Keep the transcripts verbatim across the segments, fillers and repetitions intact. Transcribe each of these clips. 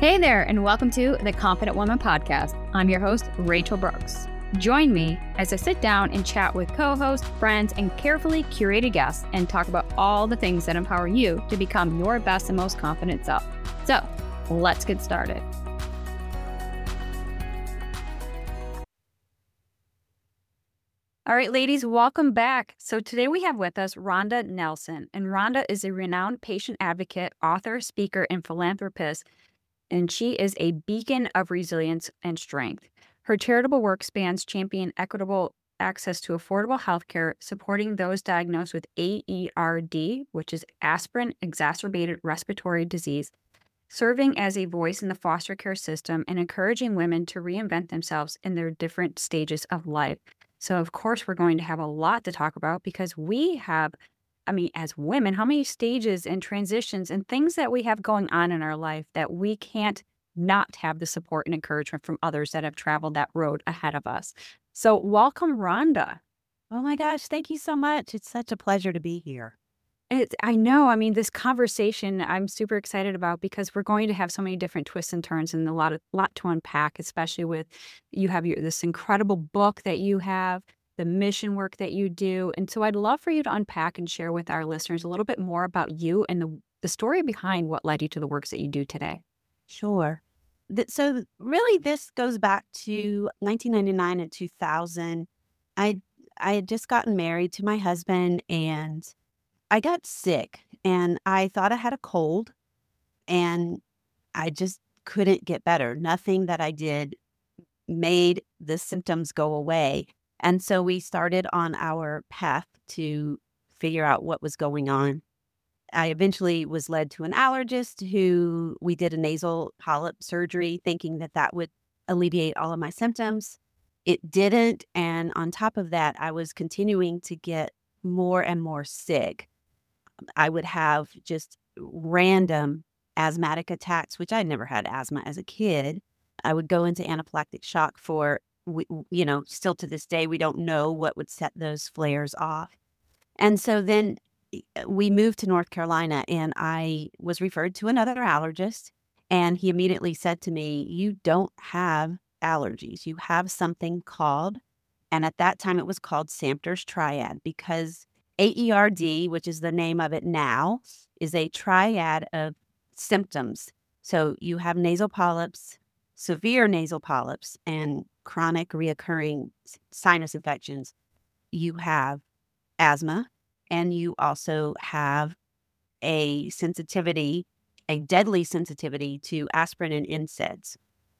Hey there, and welcome to the Confident Woman Podcast. I'm your host, Rachel Brooks. Join me as I sit down and chat with co-hosts, friends, and carefully curated guests and talk about all the things that empower you to become your best and most confident self. So, let's get started. All right, ladies, welcome back. So today we have with us Rhonda Nelson, and Rhonda is a renowned patient advocate, author, speaker, and philanthropist, and she is a beacon of resilience and strength. Her charitable work spans championing equitable access to affordable healthcare, supporting those diagnosed with A E R D, which is aspirin exacerbated respiratory disease, serving as a voice in the foster care system, and encouraging women to reinvent themselves in their different stages of life. So, of course, we're going to have a lot to talk about because we have, I mean, as women, how many stages and transitions and things that we have going on in our life that we can't not have the support and encouragement from others that have traveled that road ahead of us. So, welcome, Rhonda. Oh my gosh, thank you so much. It's such a pleasure to be here. It's, I know. I mean, this conversation I'm super excited about because we're going to have so many different twists and turns and a lot of lot to unpack, especially with you have your this incredible book that you have, the mission work that you do. And so I'd love for you to unpack and share with our listeners a little bit more about you and the, the story behind what led you to the works that you do today. Sure. Th- So, really, this goes back to nineteen ninety-nine and two thousand. I I had just gotten married to my husband and I got sick and I thought I had a cold and I just couldn't get better. Nothing that I did made the symptoms go away. And so we started on our path to figure out what was going on. I eventually was led to an allergist who we did a nasal polyp surgery thinking that that would alleviate all of my symptoms. It didn't. And on top of that, I was continuing to get more and more sick. I would have just random asthmatic attacks, which I never had asthma as a kid. I would go into anaphylactic shock for, we- you know, still to this day, we don't know what would set those flares off. And so then uh, we moved to North Carolina and I was referred to another allergist. And he immediately said to me, "You don't have allergies. You have something called," and at that time it was called Samter's Triad because A E R D, which is the name of it now, is a triad of symptoms. So you have nasal polyps, severe nasal polyps, and chronic reoccurring s- sinus infections. You have asthma, and you also have a sensitivity, a deadly sensitivity to aspirin and N SAIDs.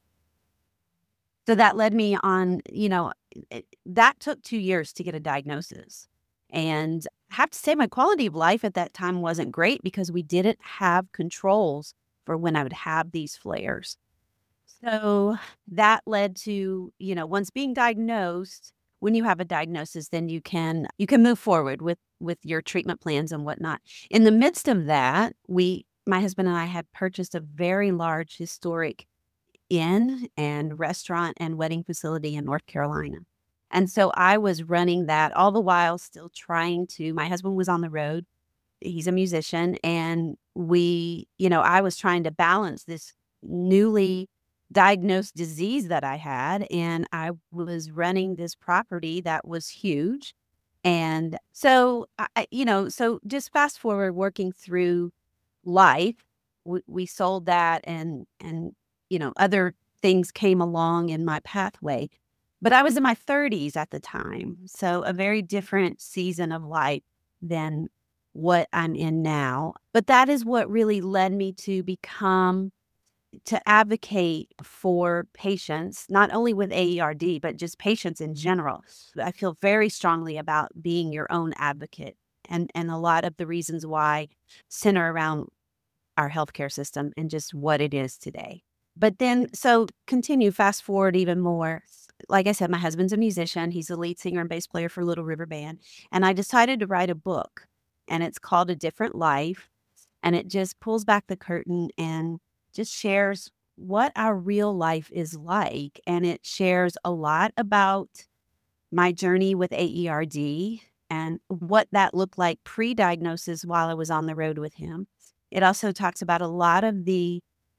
So that led me on, you know, it, that took two years to get a diagnosis. And I have to say, my quality of life at that time wasn't great because we didn't have controls for when I would have these flares. So that led to, you know, once being diagnosed, when you have a diagnosis, then you can you can move forward with with your treatment plans and whatnot. In the midst of that, we my husband and I had purchased a very large historic inn and restaurant and wedding facility in North Carolina. And so I was running that all the while still trying to my husband was on the road. He's a musician and we, you know, I was trying to balance this newly diagnosed disease that I had and I was running this property that was huge. And so I, I- you know, so just fast forward working through life, we, we sold that and and you know, other things came along in my pathway. But I was in my thirties at the time, so a very different season of life than what I'm in now. But that is what really led me to become to advocate for patients, not only with A E R D, but just patients in general. I feel very strongly about being your own advocate. And, and a lot of the reasons why center around our healthcare system and just what it is today. But then, so continue, fast forward even more. Like I said, my husband's a musician. He's the lead singer and bass player for Little River Band. And I decided to write a book, and it's called A Different Life. And it just pulls back the curtain and just shares what our real life is like. And it shares a lot about my journey with A E R D and what that looked like pre diagnosis while I was on the road with him. It also talks about a lot of the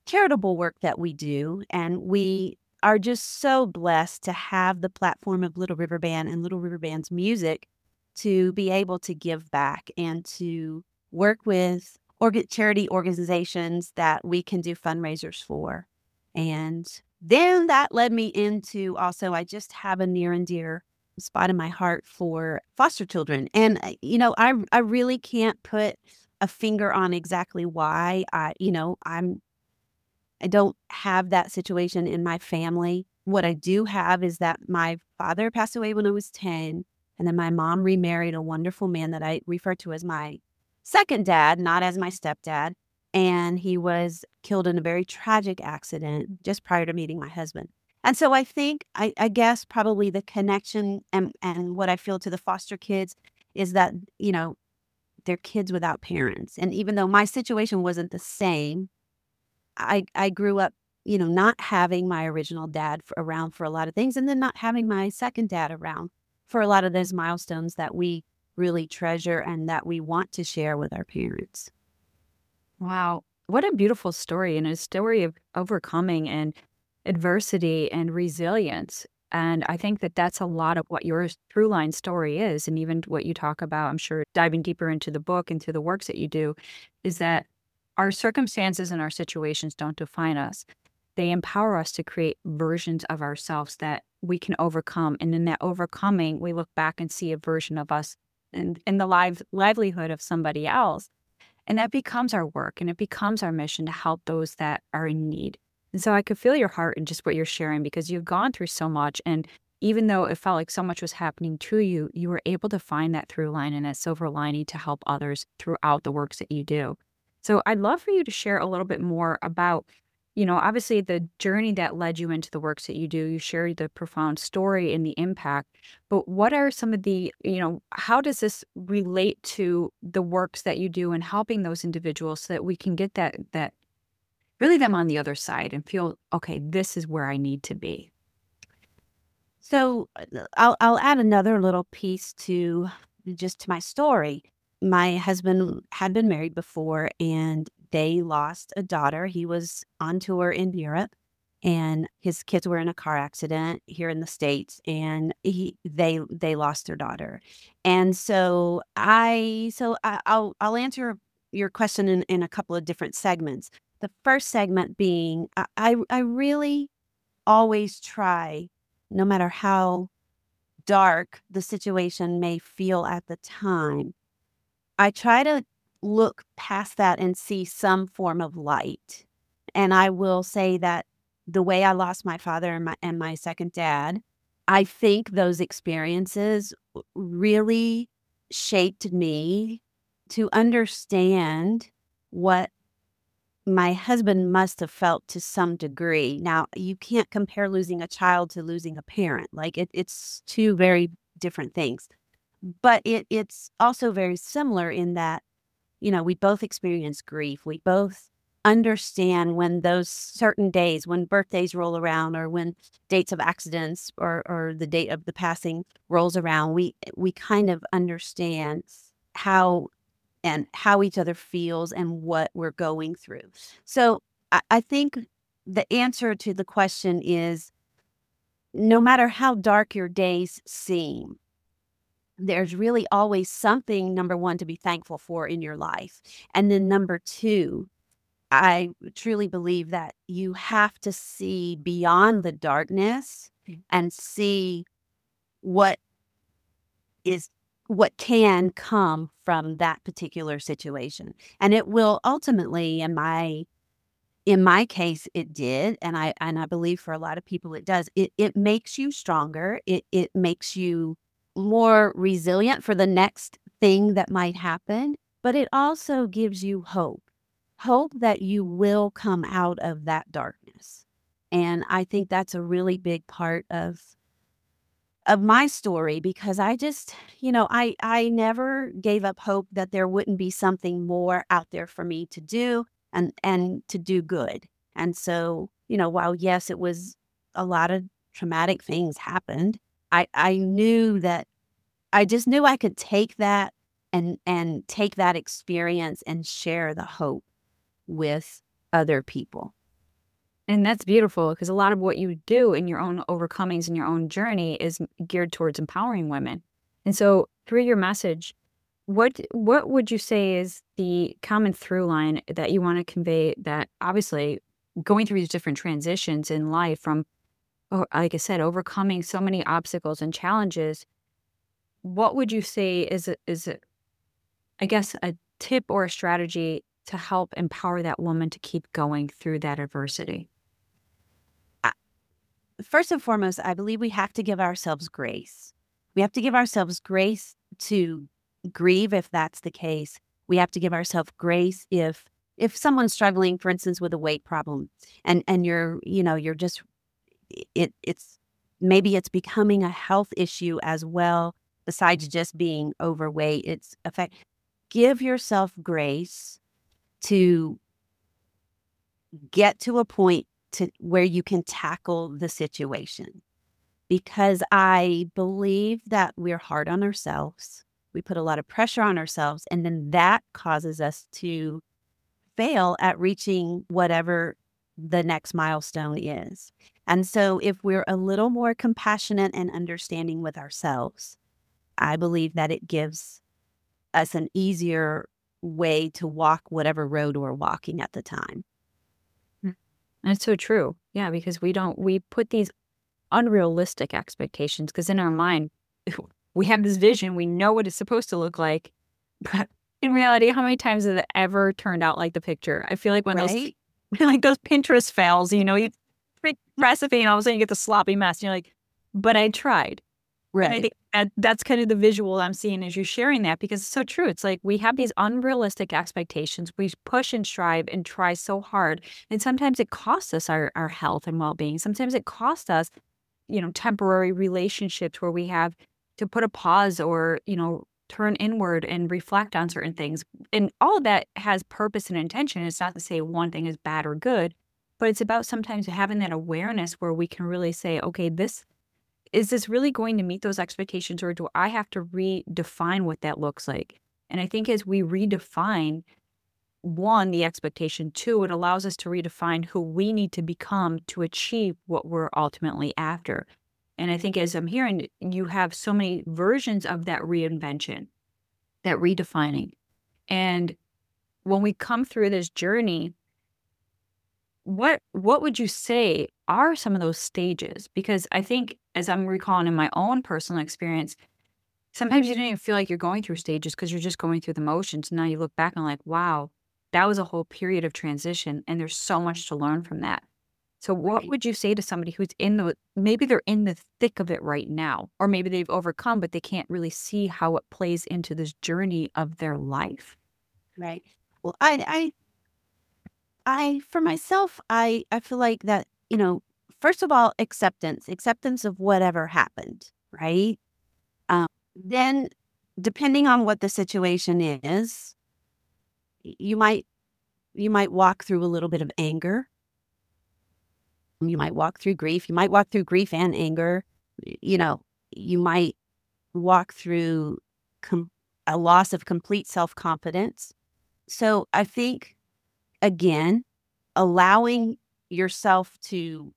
charitable work that we do. And we are just so blessed to have the platform of Little River Band and Little River Band's music to be able to give back and to work with organ- charity organizations that we can do fundraisers for. And then that led me into also, I just have a near and dear spot in my heart for foster children. And, uh, you know, I, I really can't put a finger on exactly why I, you know, I'm I don't have that situation in my family. What I do have is that my father passed away when I was ten, and then my mom remarried a wonderful man that I refer to as my second dad, not as my stepdad. And he was killed in a very tragic accident just prior to meeting my husband. And so I think, I, I guess, probably the connection and, and what I feel to the foster kids is that, you know, they're kids without parents. And even though my situation wasn't the same, I I grew up, you know, not having my original dad f around for a lot of things, and then not having my second dad around for a lot of those milestones that we really treasure and that we want to share with our parents. Wow. What a beautiful story, and a story of overcoming and adversity and resilience. And I think that that's a lot of what your through line story is. And even what you talk about, I'm sure diving deeper into the book, into the works that you do, is that our circumstances and our situations don't define us. They empower us to create versions of ourselves that we can overcome. And in that overcoming, we look back and see a version of us in, in the live, livelihood of somebody else. And that becomes our work, and it becomes our mission to help those that are in need. And so I could feel your heart in just what you're sharing, because you've gone through so much. And even though it felt like so much was happening to you, you were able to find that through line and that silver lining to help others throughout the works that you do. So I'd love for you to share a little bit more about, you know, obviously the journey that led you into the works that you do. You shared the profound story and the impact, but what are some of the, you know, how does this relate to the works that you do and helping those individuals so that we can get that, that really them on the other side and feel, okay, this is where I need to be? So, uh, I'll I'll add another little piece to just to my story. My husband had been married before, and they lost a daughter. He was on tour in Europe, and his kids were in a car accident here in the States, and he they they lost their daughter. And so I so I, I'll I'll answer your question in, in a couple of different segments. The first segment being I I, I really always try, no matter how dark the situation may feel at the time, I try to look past that and see some form of light. And I will say that the way I lost my father and my and my second dad, I think those experiences w- really shaped me to understand what my husband must have felt to some degree. Now, you can't compare losing a child to losing a parent. Like it, it's two very different things. But it it's also very similar in that, you know, we both experience grief. We both understand when those certain days, when birthdays roll around or when dates of accidents or or the date of the passing rolls around, we we kind of understand how and how each other feels and what we're going through. So I, I think the answer to the question is no matter how dark your days seem, there's really always something, number one, to be thankful for in your life. And then number two, I truly believe that you have to see beyond the darkness and see what is what can come from that particular situation. And it will ultimately, in my in my case, it did, and I and I believe for a lot of people it does. It it makes you stronger. It it makes you more resilient for the next thing that might happen, but it also gives you hope. Hope that you will come out of that darkness. And I think that's a really big part of of my story because I just, you know, I I never gave up hope that there wouldn't be something more out there for me to do and and to do good. And so, you know, while yes, it was a lot of traumatic things happened, I I knew that I just knew I could take that and and take that experience and share the hope with other people. And that's beautiful because a lot of what you do in your own overcomings and your own journey is m- geared towards empowering women. And so, through your message, what what would you say is the common through line that you want to convey that obviously going through these different transitions in life from, oh, like I said, overcoming so many obstacles and challenges, what would you say is a, is a, I guess a tip or a strategy to help empower that woman to keep going through that adversity? I- First and foremost, I believe we have to give ourselves grace. We have to give ourselves grace to grieve if that's the case. We have to give ourselves grace if if someone's struggling, for instance, with a weight problem, and and you're you know you're just it it's maybe it's becoming a health issue as well, besides just being overweight. It's affect Give yourself grace to get to a point to where you can tackle the situation, because I believe that we're hard on ourselves. We put a lot of pressure on ourselves, and then that causes us to fail at reaching whatever the next milestone is. And so, if we're a little more compassionate and understanding with ourselves, I believe that it gives us an easier way to walk whatever road we're walking at the time. Mm. That's so true. Yeah, because we don't we put these unrealistic expectations because in our mind we have this vision, we know what it's supposed to look like, but in reality, how many times has it ever turned out like the picture? I feel like when those Right? like those Pinterest fails, you know, you pick recipe and all of a sudden you get the sloppy mess. And you're like, but I tried. And I Right. think that that's kind of the visual I'm seeing as you're sharing that because it's so true. It's like we have these unrealistic expectations. We push and strive and try so hard. And sometimes it costs us our, our health and well being. Sometimes it costs us, you know, temporary relationships where we have to put a pause or, you know, turn inward and reflect on certain things. And all of that has purpose and intention. It's not to say one thing is bad or good, but it's about sometimes having that awareness where we can really say, okay, this is this really going to meet those expectations or do I have to redefine what that looks like? And I think as we redefine one, the expectation, two, it allows us to redefine who we need to become to achieve what we're ultimately after. And I think as I'm hearing, you have so many versions of that reinvention, that redefining. And when we come through this journey, what what would you say are some of those stages? Because I think as I'm recalling in my own personal experience, sometimes you don't even feel like you're going through stages because you're just going through the motions. Now you look back and like, wow, that was a whole period of transition, and there's so much to learn from that. So, what Right. would you say to somebody who's in the maybe they're in the thick of it right now, or maybe they've overcome, but they can't really see how it plays into this journey of their life? Right. Well, I I I for myself, I I feel like that, you know, first of all, acceptance, acceptance of whatever happened, right? Um, then depending on what the situation is, y- you might you might walk through a little bit of anger. You might walk through grief. You might walk through grief and anger. y- You know, you might walk through com- a loss of complete self-confidence. So I think again, allowing yourself to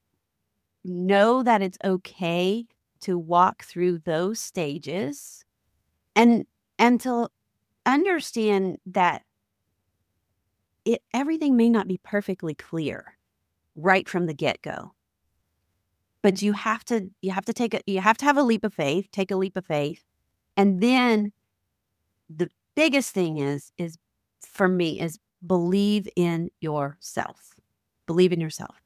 know that it's okay to walk through those stages, and and to understand that it everything may not be perfectly clear right from the get-go. But you have to you have to take a you have to have a leap of faith, take a leap of faith. And then the biggest thing is is for me is believe in yourself. Believe in yourself.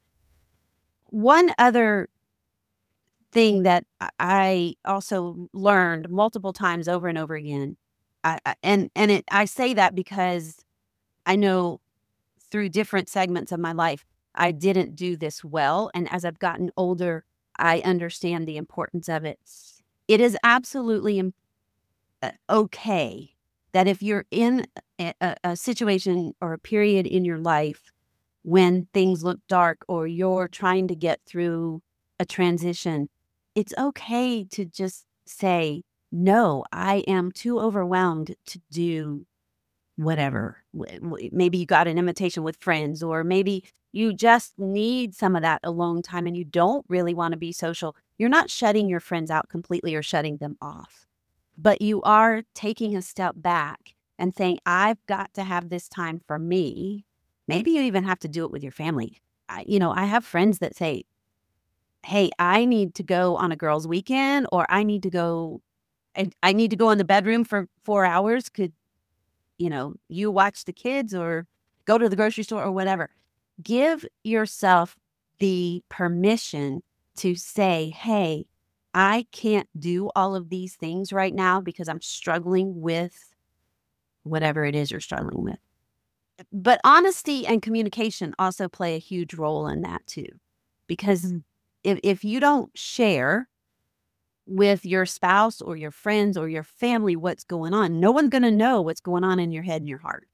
One other thing that I I also learned multiple times over and over again, I, I and and it I say that because I know through different segments of my life, I didn't do this well, and as I've gotten older, I understand the importance of it. It is absolutely im- uh, okay that if you're in a, a a situation or a period in your life when things look dark or you're trying to get through a transition, it's okay to just say, no, I am too overwhelmed to do whatever. W- w- Maybe you got an invitation with friends, or maybe you just need some of that alone time and you don't really want to be social. You're not shutting your friends out completely or shutting them off, but you are taking a step back and saying, I've got to have this time for me. Maybe you even have to do it with your family. I, you know, I have friends that say, hey, I need to go on a girls' weekend, or I need to go, I, I need to go in the bedroom for four hours. Could, you know, you watch the kids or go to the grocery store or whatever. Give yourself the permission to say, hey, I can't do all of these things right now because I'm struggling with whatever it is you're struggling with. But honesty and communication also play a huge role in that too. Because if, if you don't share with your spouse or your friends or your family what's going on, no one's going to know what's going on in your head and your heart.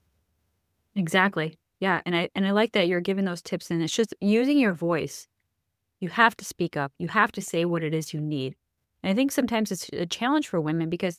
Exactly. Yeah, and I and I like that you're giving those tips, and it's just using your voice. You have to speak up. You have to say what it is you need. And I think sometimes it's a challenge for women because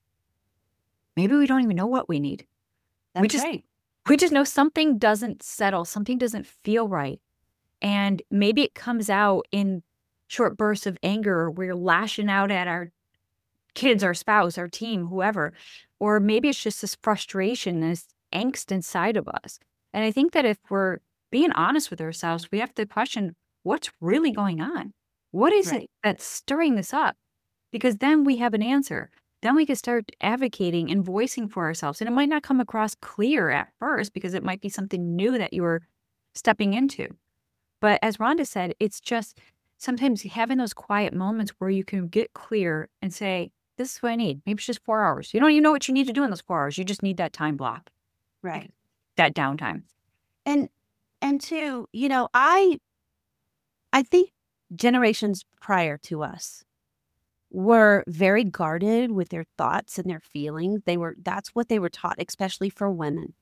maybe we don't even know what we need. We That's just right. we just know something doesn't settle, something doesn't feel right. And maybe it comes out in short bursts of anger, or we're lashing out at our kids, our spouse, our team, whoever. Or maybe it's just this frustration, this angst inside of us. And I think that if we're being honest with ourselves, we have to question what's really going on. What is Right. it that's stirring this up? Because then we have an answer. Then we can start advocating and voicing for ourselves. And it might not come across clear at first because it might be something new that you were stepping into. But as Rhonda said, it's just sometimes having those quiet moments where you can get clear and say, this is what I need. Maybe it's just four hours. You don't even know what you need to do in those four hours. You just need that time block, Right. that downtime. And and two, you know, I I think generations prior to us were very guarded with their thoughts and their feelings. They were that's what they were taught, especially for women.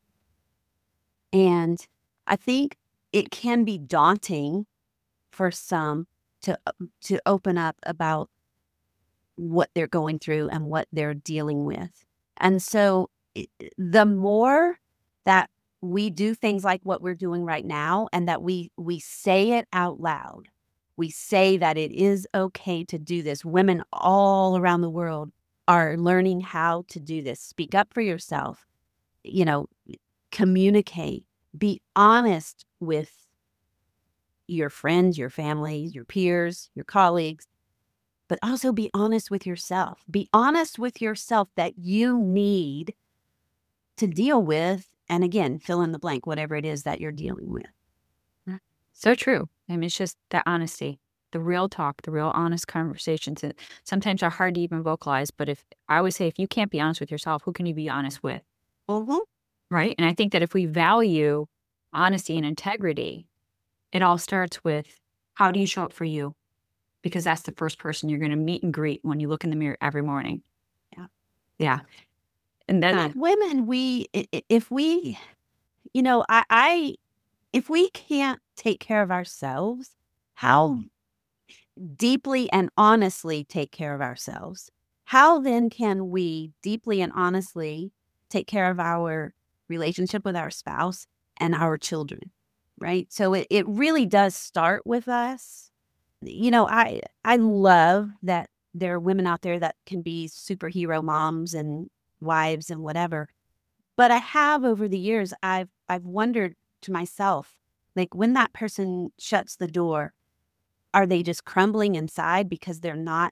And I think it can be daunting for some to uh, to open up about what they're going through and what they're dealing with. And so it, the more that we do things like what we're doing right now, and that we we say it out loud, we say that it is okay to do this. Women all around the world are learning how to do this. Speak up for yourself, you know, communicate, be honest with your friends, your family, your peers, your colleagues, but also be honest with yourself. Be honest with yourself that you need to deal with, and again, fill in the blank, whatever it is that you're dealing with. Mm. So true. I mean, it's just that honesty, the real talk, the real honest conversations that sometimes are hard to even vocalize. But if I always say, if you can't be honest with yourself, who can you be honest with? Mhm. Right. And I think that if we value honesty and integrity, it all starts with how do you show up for you? Because that's the first person you're going to meet and greet when you look in the mirror every morning. Yeah. Yeah. And then, And women, we i- i- if we, you know, I, I if we can't take care of ourselves, how deeply and honestly take care of ourselves, how then can we deeply and honestly take care of our relationship with our spouse and our children? Right. So it, it really does start with us. You know, I I love that there are women out there that can be superhero moms and wives and whatever. But I have over the years, I've I've wondered to myself, like when that person shuts the door, are they just crumbling inside because they're not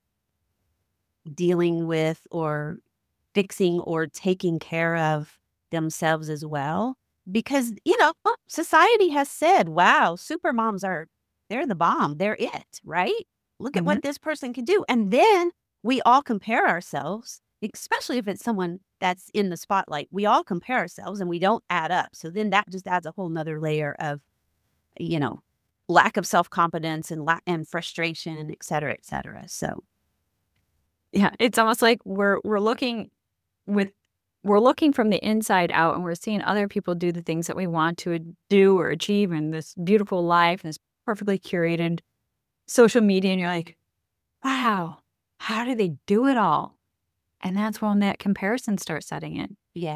dealing with or fixing or taking care of themselves as well? Because, you know, well, society has said, wow, super moms are, they're the bomb. They're it, right? Look at mhm. what this person can do. And then we all compare ourselves, especially if it's someone that's in the spotlight. We all compare ourselves and we don't add up. So then that just adds a whole nother layer of, you know, lack of self-confidence and lack and frustration and et cetera, et cetera. So Yeah, it's almost like we're we're looking with we're looking from the inside out, and we're seeing other people do the things that we want to do or achieve in this beautiful life and this perfectly curated social media, and you're like, wow, how do they do it all? And that's when that comparison starts setting in. yeah. And we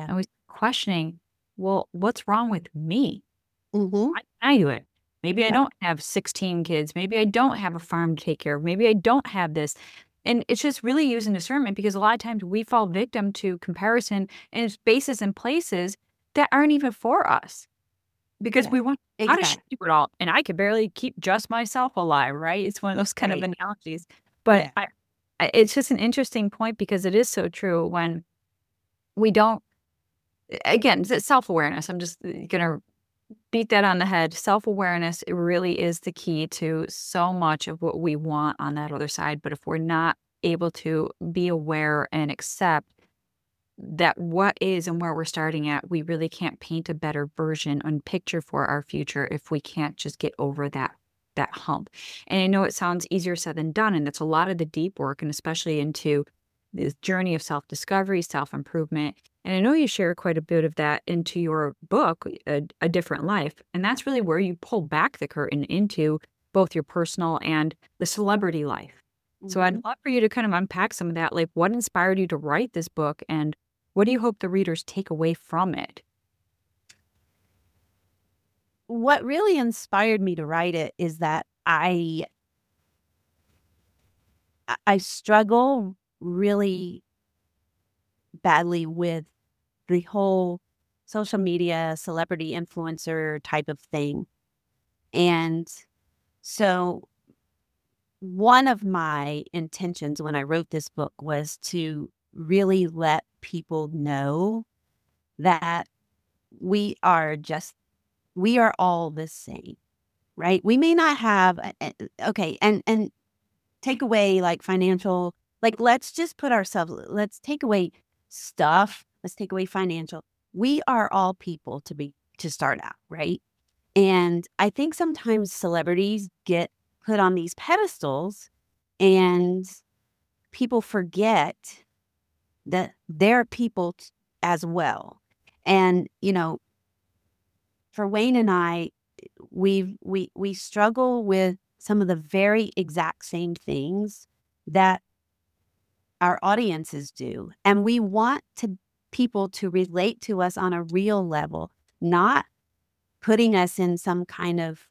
questioning, well, what's wrong with me? Mhm. Why can't I do it? Maybe I Yeah, don't have sixteen kids. Maybe I don't have a farm to take care of. Maybe I don't have this. And it's just really using discernment because a lot of times we fall victim to comparison and spaces and places that aren't even for us because yeah. we want how does she Exactly. do it all? And I could barely keep just myself alive, right? It's one of those kind of Right. analogies. But Yeah. I, I it's just an interesting point because it is so true when we don't again, it's self-awareness. I'm just uh, gonna beat that on the head. Self-awareness, it really is the key to so much of what we want on that other side. But if we're not able to be aware and accept that what is and where we're starting at, we really can't paint a better version and picture for our future if we can't just get over that that hump. And I know it sounds easier said than done, and it's a lot of the deep work, and especially into this journey of self-discovery, self-improvement. And I know you share quite a bit of that into your book, A, a Different Life. And that's really where you pull back the curtain into both your personal and the celebrity life. So Mhm. I'd love for you to kind of unpack some of that. Like, what inspired you to write this book, and what do you hope the readers take away from it? What really inspired me to write it is that I I I struggle really badly with the whole social media celebrity influencer type of thing. And so one of my intentions when I wrote this book was to really let people know that we are just we are all the same, right? We may not have a- a- okay, and and take away like financial, like let's just put ourselves, let's take away stuff, let's take away financial. We are all people to be to start out, right? And I think sometimes celebrities get put on these pedestals and people forget that they're people t- as well. And, you know, for Wayne and I, we've we we struggle with some of the very exact same things that our audiences do. And we want to people to relate to us on a real level, not putting us in some kind of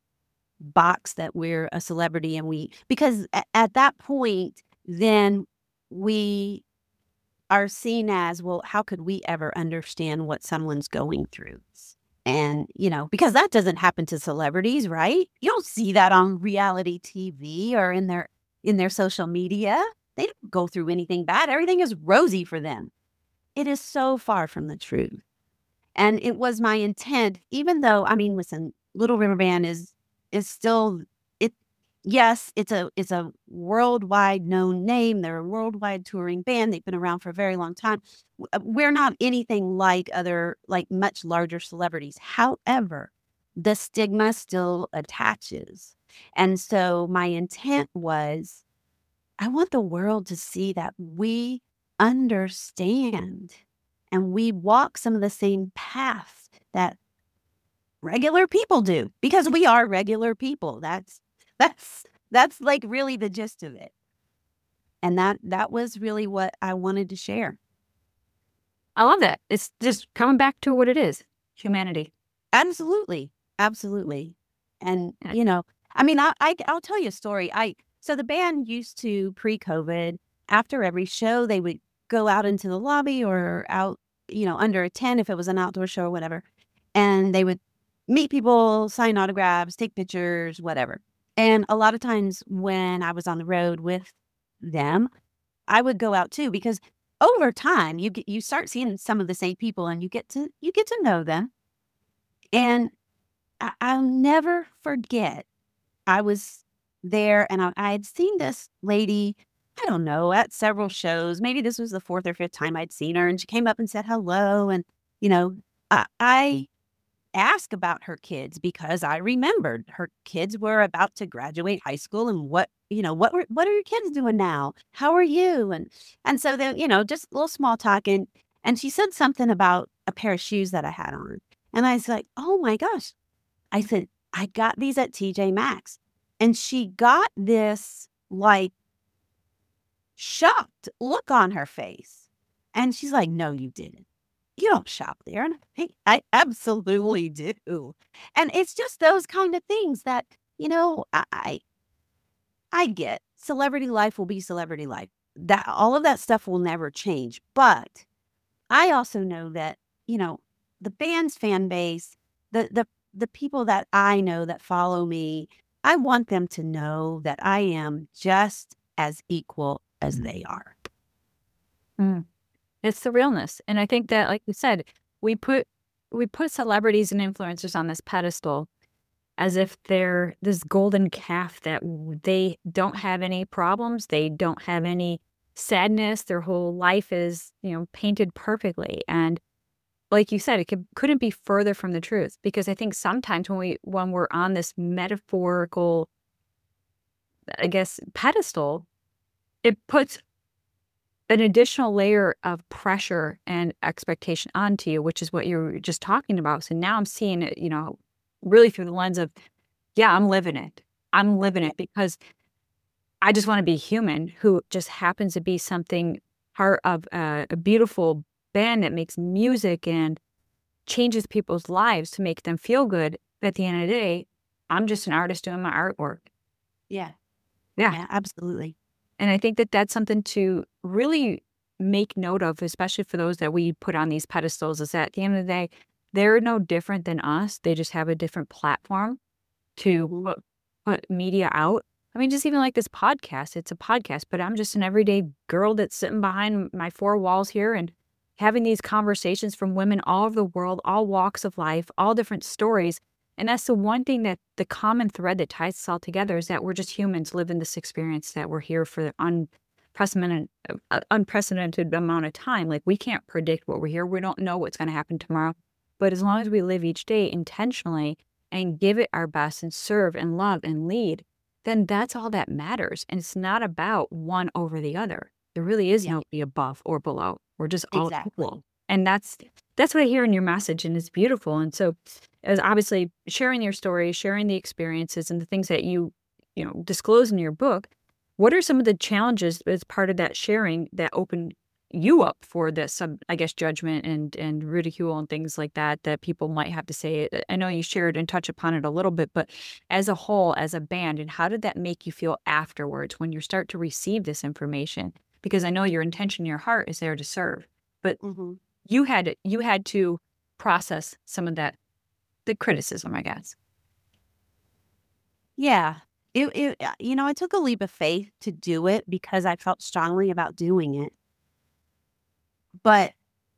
box that we're a celebrity and we because a- at that point then we are seen as, well, how could we ever understand what someone's going through? And, you know, because that doesn't happen to celebrities, right? You don't see that on reality T V or in their in their social media. They don't go through anything bad. Everything is rosy for them. It is so far from the truth. And it was my intent, even though, I mean, listen, Little River Band is is still it yes, it's a it's a worldwide known name. They're a worldwide touring band. They've been around for a very long time. W- uh, We're not anything like other like much larger celebrities. However, the stigma still attaches. And so my intent was I want the world to see that we understand and we walk some of the same paths that regular people do because we are regular people. That's that's that's like really the gist of it. And that that was really what I wanted to share. I love that. It's just coming back to what it is, humanity. Absolutely. Absolutely. And Yeah. you know, I mean, I, I I'll tell you a story. I so the band used to pre-COVID, after every show, they would go out into the lobby or out, you know, under a tent if it was an outdoor show or whatever. And they would meet people, sign autographs, take pictures, whatever. And a lot of times when I was on the road with them, I would go out too because over time you get you start seeing some of the same people and you get to you get to know them. And I I'll never forget, I was there and I I had seen this lady, I don't know, at several shows. Maybe this was the fourth or fifth time I'd seen her, and she came up and said hello, and, you know, I I asked about her kids because I remembered her kids were about to graduate high school and what, you know, what were what are your kids doing now? How are you? And and so then, you know, just a little small talk, and and she said something about a pair of shoes that I had on. And I was like, "Oh my gosh." I said, "I got these at T J Maxx." And she got this, like, shocked look on her face. And she's like, "No, you didn't." You don't shop there. And I I absolutely do. And it's just those kind of things that, you know, I I I get. Celebrity life will be celebrity life. That all of that stuff will never change. But I also know that, you know, the band's fan base, the the the people that I know that follow me, I want them to know that I am just as equal as they are. Mm. It's the realness. And I think that, like you said, we put we put celebrities and influencers on this pedestal as if they're this golden calf that w- they don't have any problems, they don't have any sadness, their whole life is, you know, painted perfectly. And like you said, it could, couldn't be further from the truth because I think sometimes when we when we're on this metaphorical, I guess, pedestal, it puts an additional layer of pressure and expectation onto you, which is what you were just talking about. So now I'm seeing it, you know, really through the lens of, yeah, I'm living it. I'm living Yeah. it because I just want to be human who just happens to be something part of a, a beautiful band that makes music and changes people's lives to make them feel good. But at the end of the day, I'm just an artist doing my artwork. Yeah. Yeah. Yeah, absolutely. And I think that that's something to really make note of, especially for those that we put on these pedestals, is that at the end of the day, they're no different than us. They just have a different platform to Mhm. put, put media out. I mean, just even like this podcast, it's a podcast, but I'm just an everyday girl that's sitting behind my four walls here and having these conversations from women all over the world, all walks of life, all different stories. And that's the one thing that the common thread that ties us all together is that we're just humans living this experience, that we're here for the unprecedented, uh, unprecedented amount of time. Like we can't predict what we're here. We don't know what's going to happen tomorrow. But as long as we live each day intentionally and give it our best and serve and love and lead, then that's all that matters. And it's not about one over the other. There really is Yeah, nobody above or below. We're just all exactly. equal. And that's that's what I hear in your message, and it's beautiful. And so as obviously sharing your story, sharing the experiences and the things that you, you know, disclose in your book, what are some of the challenges as part of that sharing that open you up for this some, I guess, judgment and and ridicule and things like that that people might have to say? I I know you shared and touch upon it a little bit, but as a whole, as a band, and how did that make you feel afterwards when you start to receive this information? Because I know your intention, your heart is there to serve, but Mhm. you had you had to process some of that, the criticism, I guess. Yeah. It it uh, you know, I took a leap of faith to do it because I felt strongly about doing it. But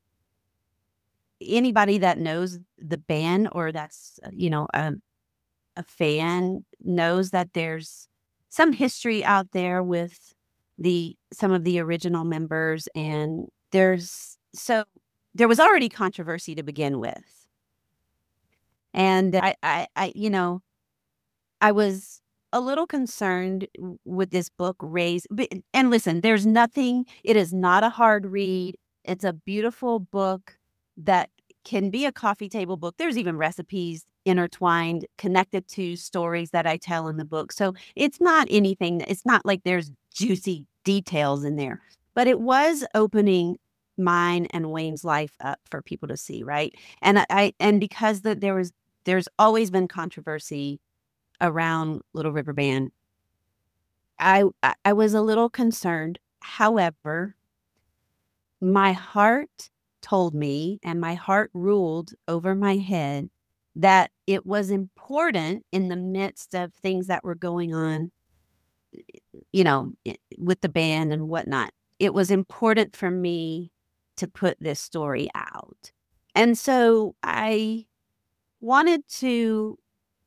anybody that knows the band or that's, uh, you know, a a fan knows that there's some history out there with the some of the original members, and there's so there was already controversy to begin with. And I I I you know, I was a little concerned w with this book raised but and listen, there's nothing it is not a hard read. It's a beautiful book that can be a coffee table book. There's even recipes intertwined, connected to stories that I tell in the book. So, it's not anything it's not like there's juicy details in there, but it was opening mine and Wayne's life up for people to see, right? And I I and because the there was there's always been controversy around Little River Band. I I I was a little concerned. However, my heart told me and my heart ruled over my head that it was important in the midst of things that were going on, you know, I with the band and whatnot. It was important for me to put this story out. And so I wanted to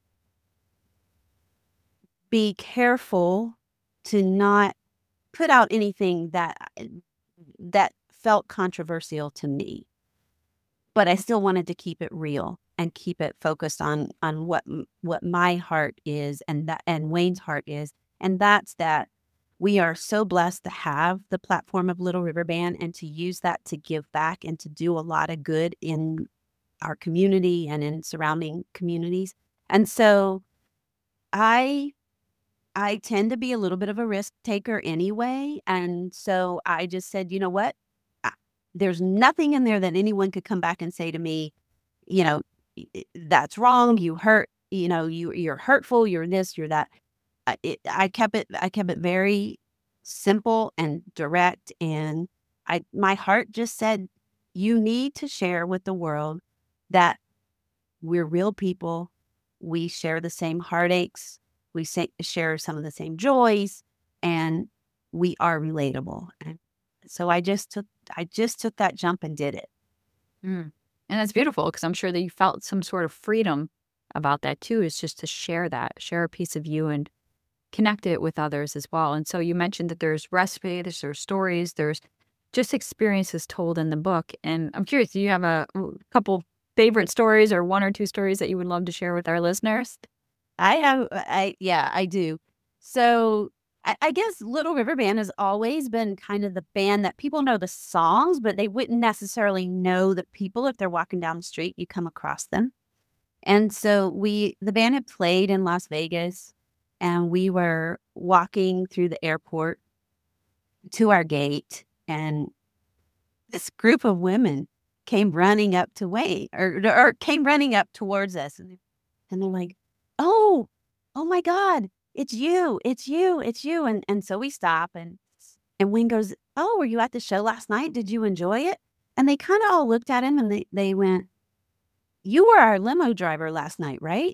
be careful to not put out anything that I that felt controversial to me, but I still wanted to keep it real and keep it focused on on what m what my heart is and that and Wayne's heart is, and that's that we are so blessed to have the platform of Little River Band and to use that to give back and to do a lot of good in our community and in surrounding communities, and so I I tend to be a little bit of a risk taker anyway, and so I just said, "You know what? there's nothing in there that anyone could come back and say to me, you know, "I- I- that's wrong. You hurt, you know, you you're hurtful. You're this, you're that." I, it, I kept it. I kept it very simple and direct, and I my heart just said, you need to share with the world that we're real people. We share the same heartaches. We say, share some of the same joys, and we are relatable. And so I just took I just took that jump and did it. Mm. And that's beautiful because I'm sure that you felt some sort of freedom about that too, is just to share that, share a piece of you and connect it with others as well. And so you mentioned that there's recipes, there's stories, there's just experiences told in the book. And I'm curious, do you have a a couple favorite stories or one or two stories that you would love to share with our listeners? I have, I yeah, I do. So I, I guess Little River Band has always been kind of the band that people know the songs, but they wouldn't necessarily know the people if they're walking down the street. You come across them, and so we the band had played in Las Vegas, and we were walking through the airport to our gate, and this group of women came running up to Wayne, or or came running up towards us, and and they're like, "Oh, oh my God, it's you, it's you, it's you." And and so we stop, and and Wayne goes, "Oh, were you at the show last night? Did you enjoy it?" And they kind of all looked at him, and they they went, "You were our limo driver last night, right?"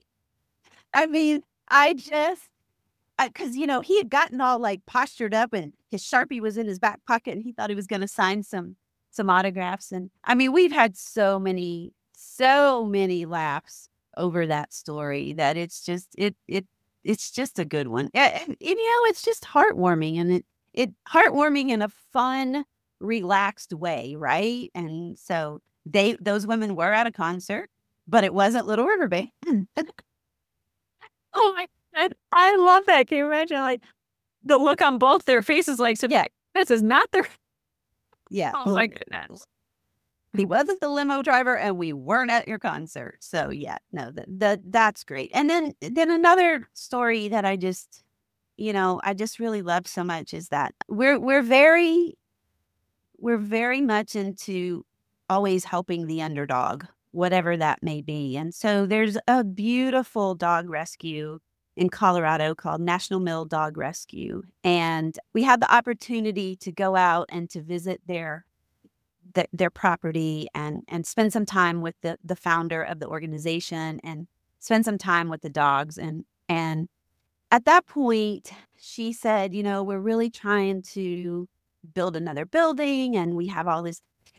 I mean, I just because you know he had gotten all like postured up, and his Sharpie was in his back pocket, and he thought he was going to sign some some autographs. And I mean, we've had so many, so many laughs over that story that it's just it it it's just a good one. Yeah, and, and, you know, it's just heartwarming, and it it heartwarming in a fun, relaxed way, right? And so they those women were at a concert, but it wasn't Little River Band. Oh my God. I love that. Can you imagine like the look on both their faces like, so Yeah, this is not their yeah. oh my goodness. He wasn't the limo driver, and we weren't at your concert. So yeah, no, that that that's great. And then then another story that I just, you know, I just really love so much is that we're we're very we're very much into always helping the underdog, whatever that may be. And so there's a beautiful dog rescue in Colorado called National Mill Dog Rescue. And we had the opportunity to go out and to visit their th- their property, and and spend some time with the the founder of the organization, and spend some time with the dogs. and and at that point she said, you know, we're really trying to build another building, and we have all this.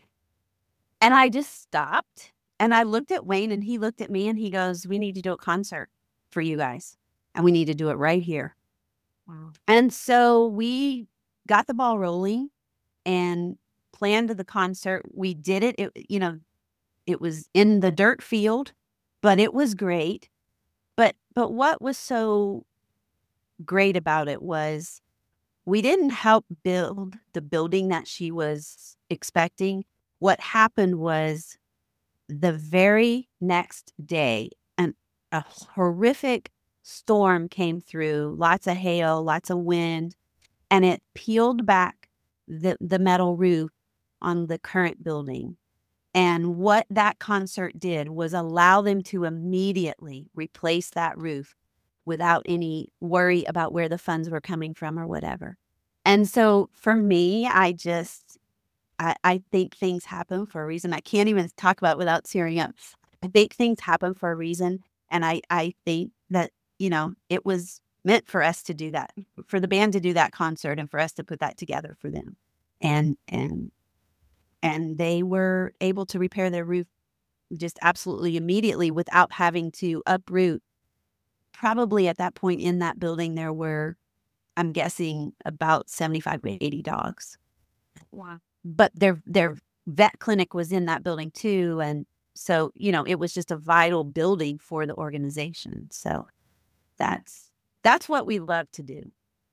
And I just stopped, and I looked at Wayne, and he looked at me, and he goes, "We need to do a concert for you guys, and we need to do it right here." Wow. And so we got the ball rolling and planned the concert. We did it. It you know, it was in the dirt field, but it was great. But but what was so great about it was we didn't help build the building that she was expecting. What happened was the very next day, an a horrific storm came through, lots of hail, lots of wind, and it peeled back the the metal roof on the current building. And what that concert did was allow them to immediately replace that roof without any worry about where the funds were coming from or whatever. And so for me, I just I, I think things happen for a reason. I can't even talk about it without tearing up. I think things happen for a reason. And I, I think that, you know, it was meant for us to do that, for the band to do that concert, and for us to put that together for them. And and and they were able to repair their roof just absolutely immediately without having to uproot. Probably at that point in that building, there were, I'm guessing, about seventy-five to eighty dogs. Wow. But their their vet clinic was in that building too, and so, you know, it was just a vital building for the organization. So that's that's what we love to do.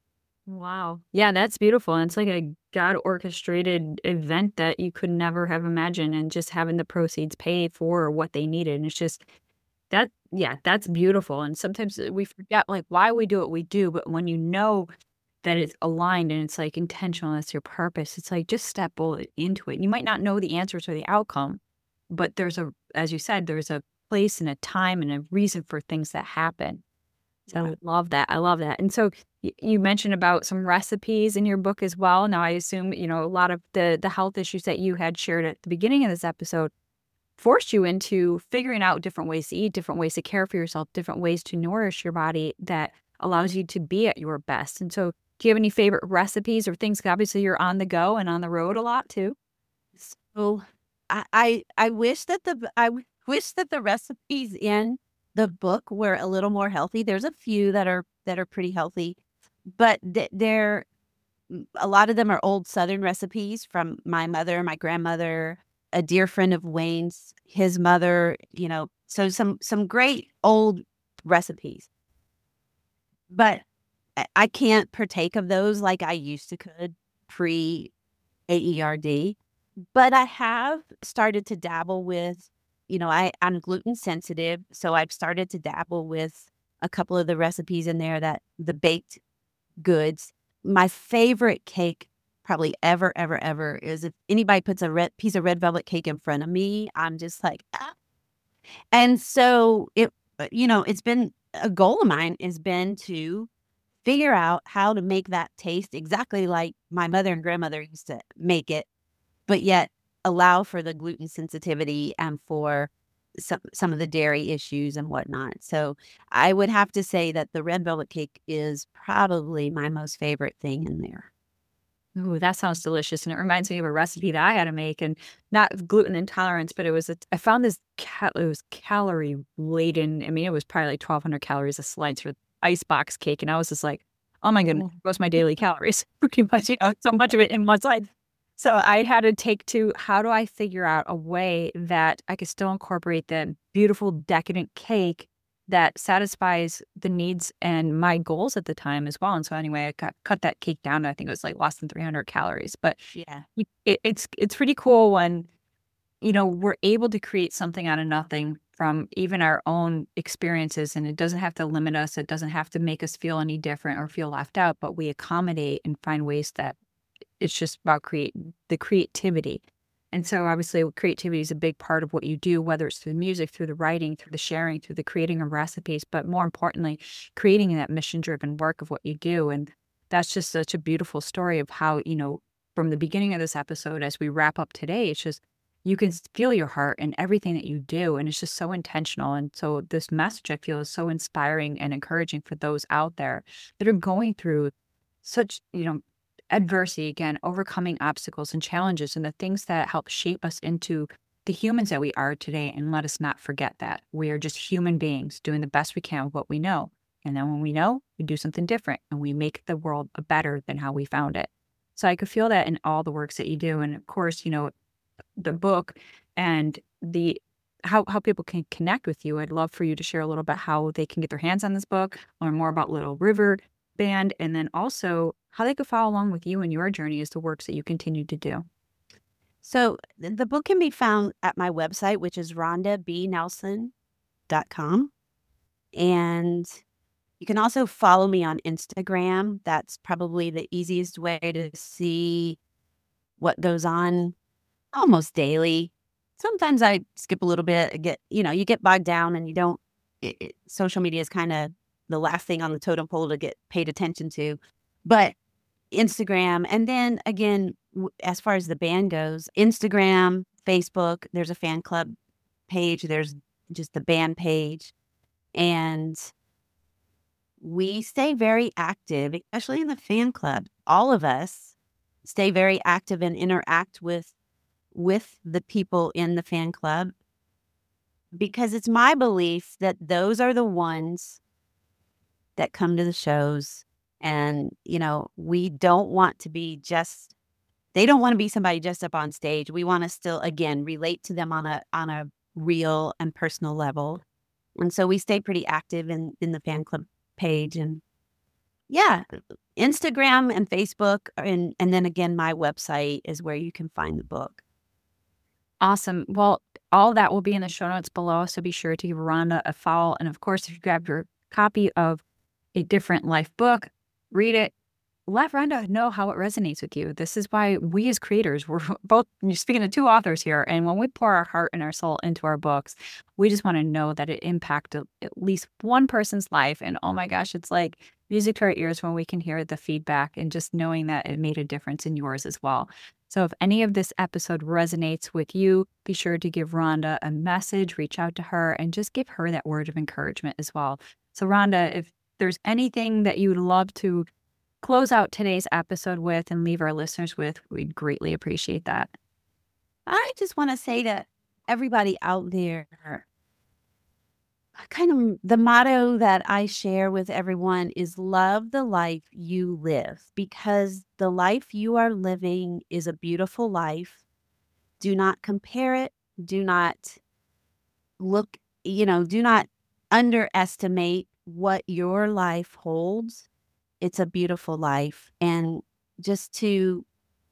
Wow. Yeah, that's beautiful. And it's like a God orchestrated event that you could never have imagined, and just having the proceeds pay for what they needed. And it's just that, yeah, that's beautiful. And sometimes uh, we forget like why we do what we do. But when you know that it's aligned and it's like intentional, that's your purpose. It's like just step boldly into it. You might not know the answers or the outcome, but there's a, as you said, there's a place and a time and a reason for things that happen. So I love that. I love that. And so y- you mentioned about some recipes in your book as well. Now I assume, you know, a lot of the the health issues that you had shared at the beginning of this episode forced you into figuring out different ways to eat, different ways to care for yourself, different ways to nourish your body that allows you to be at your best. And so do you have any favorite recipes or things? 'Cause obviously you're on the go and on the road a lot too. So I I, I wish that the I w- wish that the recipes in the book were a little more healthy. There's a few that are that are pretty healthy, but th- they're mm, a lot of them are old Southern recipes from my mother, my grandmother, a dear friend of Wayne's, his mother. You know, so some some great old recipes, but I, I can't partake of those like I used to could pre A E R D. But I have started to dabble with, you know, I I'm gluten sensitive, so I've started to dabble with a couple of the recipes in there that the baked goods. My favorite cake probably ever, ever, ever is if anybody puts a red piece of red velvet cake in front of me, I'm just like, "Ah." And so it, uh, you know, it's been a goal of mine has been to figure out how to make that taste exactly like my mother and grandmother used to make it, but yet allow for the gluten sensitivity and for some some of the dairy issues and whatnot. So I would have to say that the red velvet cake is probably my most favorite thing in there. Ooh, that sounds delicious, and it reminds me of a recipe that I had to make, and not gluten intolerance, but it was a I found this cal it was calorie laden. I mean, it was probably like twelve hundred calories a slice for icebox cake, and I was just like, "Oh my goodness, Oh. what's my daily calories?" Pretty much, you know, so much of it in one slice. So I had to take to how do I figure out a way that I could still incorporate that beautiful decadent cake that satisfies the needs and my goals at the time as well. And so anyway, I cut cut that cake down to I think it was like less than three hundred calories. But Yeah. y- it, it's it's pretty cool when you know we're able to create something out of nothing from even our own experiences, and it doesn't have to limit us. It doesn't have to make us feel any different or feel left out. But we accommodate and find ways that it's just about create the creativity. And so obviously creativity is a big part of what you do, whether it's through the music, through the writing, through the sharing, through the creating of recipes, but more importantly, creating that mission driven work of what you do. And that's just such a beautiful story of how, you know, from the beginning of this episode, as we wrap up today, it's just you can s- feel your heart in everything that you do. And it's just so intentional. And so this message I feel is so inspiring and encouraging for those out there that are going through such, you know, adversity, again, overcoming obstacles and challenges and the things that help shape us into the humans that we are today. And let us not forget that we are just human beings doing the best we can with what we know. And then when we know, we do something different and we make the world a better than how we found it. So I could feel that in all the works that you do. And of course, you know, the book and the how how people can connect with you. I'd love for you to share a little bit how they can get their hands on this book, learn more about Little River Band, and then also how they could follow along with you and your journey as the works that you continue to do. So th- the book can be found at my website, which is rhonda b nelson dot com. And you can also follow me on Instagram. That's probably the easiest way to see what goes on almost daily. Sometimes I skip a little bit, I get, you know, you get bogged down and you don't, it, it, social media is kind of the last thing on the totem pole to get paid attention to. But Instagram, and then again, w- as far as the band goes, Instagram, Facebook, there's a fan club page, there's just the band page. And we stay very active, especially in the fan club. All of us stay very active and interact with with the people in the fan club because it's my belief that those are the ones that come to the shows. And, you know, we don't want to be just they don't want to be somebody just up on stage. We want to still again relate to them on a on a real and personal level. And so we stay pretty active in in the fan club page. And yeah, Instagram and Facebook and and then again my website is where you can find the book. Awesome. Well, all that will be in the show notes below, so be sure to give Rhonda a follow. And of course, if you grab your copy of A Different Life book, read it, let Rhonda know how it resonates with you. This is why we as creators, we're both you're speaking to two authors here. And when we pour our heart and our soul into our books, we just want to know that it impacted at least one person's life. And oh my gosh, it's like music to our ears when we can hear the feedback and just knowing that it made a difference in yours as well. So if any of this episode resonates with you, be sure to give Rhonda a message, reach out to her, and just give her that word of encouragement as well. So Rhonda, if there's anything that you would love to close out today's episode with and leave our listeners with, we'd greatly appreciate that. I just want to say to everybody out there, kind of the motto that I share with everyone is love the life you live, because the life you are living is a beautiful life. Do not compare it. Do not look, you know, do not underestimate what your life holds. It's a beautiful life. And just to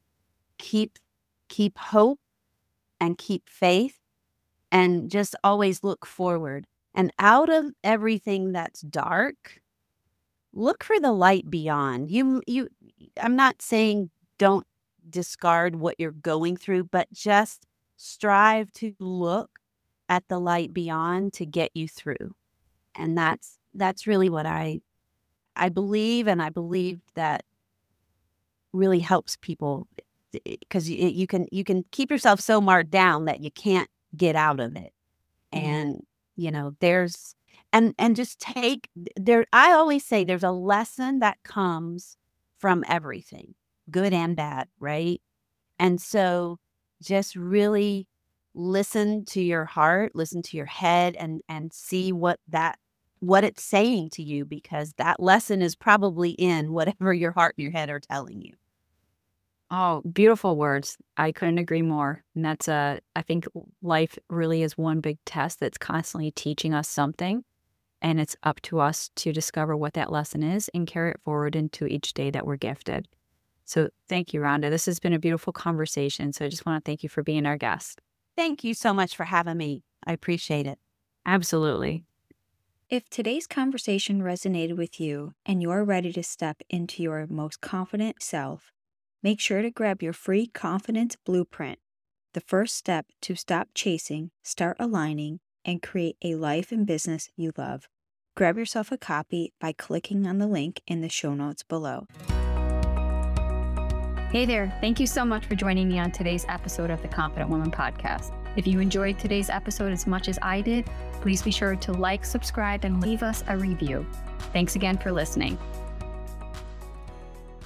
keep keep hope and keep faith and just always look forward. And out of everything that's dark, look for the light beyond. You you I'm not saying don't discard what you're going through, but just strive to look at the light beyond to get you through. And that's that's really what I I believe, and I believe that really helps people, because you, you can you can keep yourself so marked down that you can't get out of it. And you know, there's and and just take there. I always say there's a lesson that comes from everything, good and bad, right? And so just really listen to your heart, listen to your head, and and see what that what it's saying to you, because that lesson is probably in whatever your heart and your head are telling you. Oh, beautiful words. I couldn't agree more. And that's a, I think life really is one big test that's constantly teaching us something. And it's up to us to discover what that lesson is and carry it forward into each day that we're gifted. So thank you, Rhonda. This has been a beautiful conversation. So I just want to thank you for being our guest. Thank you so much for having me. I appreciate it. Absolutely. If today's conversation resonated with you and you're ready to step into your most confident self, make sure to grab your free confidence blueprint, the first step to stop chasing, start aligning, and create a life and business you love. Grab yourself a copy by clicking on the link in the show notes below. Hey there. Thank you so much for joining me on today's episode of the Confident Woman Podcast. If you enjoyed today's episode as much as I did, please be sure to like, subscribe, and leave us a review. Thanks again for listening.